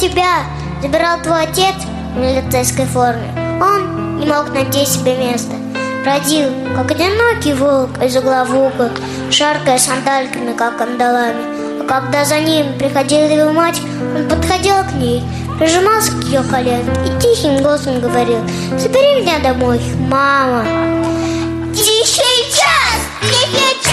тебя забирал твой отец в милицейской форме, он не мог найти себе места. Бродил, как одинокий волк из угла в угол, шаркая сандальками, как кандалами. А когда за ним приходила его мать, он подходил к ней, прижимался к ее колену и тихим голосом говорил: «Забери меня домой, мама». Тихий час, тихий час.